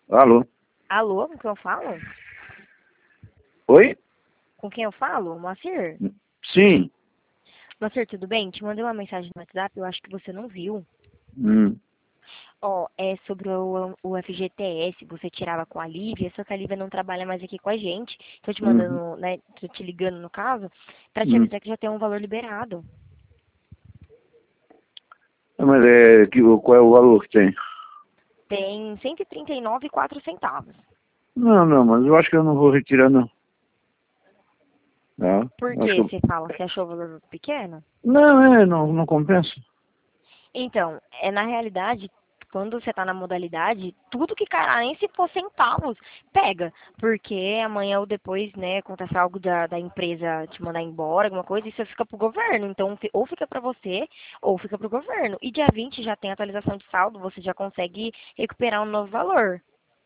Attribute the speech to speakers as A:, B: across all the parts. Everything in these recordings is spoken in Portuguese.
A: Alô?
B: Alô, com quem eu falo?
A: Oi?
B: Com quem eu falo? Moacir?
A: Sim.
B: Moacir, tudo bem? Te mandei uma mensagem no WhatsApp, eu acho que você não viu.
A: Hum.
B: Ó, é sobre o FGTS, você tirava com a Lívia, só que a Lívia não trabalha mais aqui com a gente. Tô te
A: Uhum.
B: mandando, né, tô te ligando no caso, pra te
A: Hum.
B: avisar que já tem um valor liberado.
A: Mas qual é o valor que tem?
B: Tem 139,04 centavos.
A: Não, mas eu acho que eu não vou retirar, não. Não,
B: Por
A: acho
B: que
A: que eu...
B: você fala? Você achou o valor pequeno?
A: Não compensa.
B: Então, na realidade, quando você está na modalidade, tudo que cair, nem se for centavos, pega. Porque amanhã ou depois, né, acontece algo da empresa te mandar embora, alguma coisa, e isso fica pro governo. Então, ou fica para você, ou fica pro governo. E dia 20 já tem atualização de saldo, você já consegue recuperar um novo valor.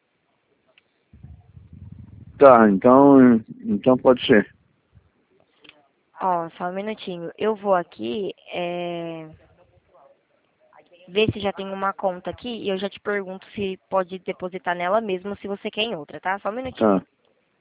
A: Tá, então pode ser.
B: Ó, só um minutinho. Eu vou aqui, ver se já tem uma conta aqui e eu já te pergunto se pode depositar nela mesmo se você quer em outra, tá? Só um minutinho.
A: Tá.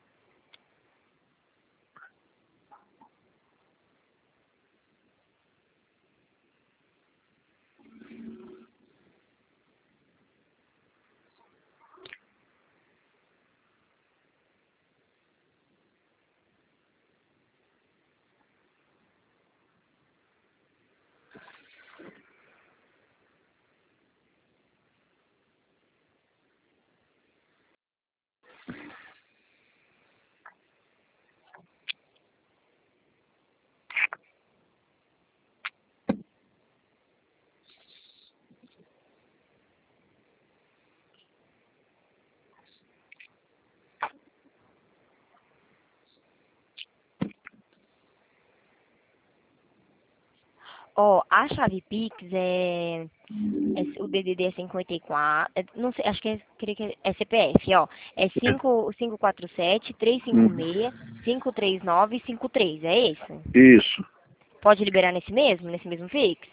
B: Ó, a chave Pix o DDD é 54, não sei, acho que creio que é CPF, ó. É 547
A: Hum.
B: 356 539 53, é esse?
A: Isso.
B: Pode liberar nesse mesmo Pix?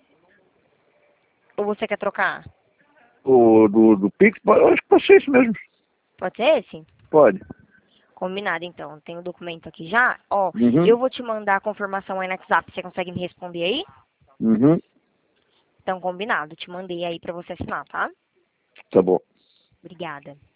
B: Ou você quer trocar?
A: Do Pix, eu acho que pode ser isso mesmo.
B: Pode ser esse?
A: Pode.
B: Combinado, então. Tem o documento aqui já. Ó,
A: Uhum.
B: eu vou te mandar a confirmação aí no WhatsApp. Você consegue me responder aí?
A: Uhum.
B: Então, combinado. Te mandei aí pra você assinar, tá?
A: Tá bom.
B: Obrigada.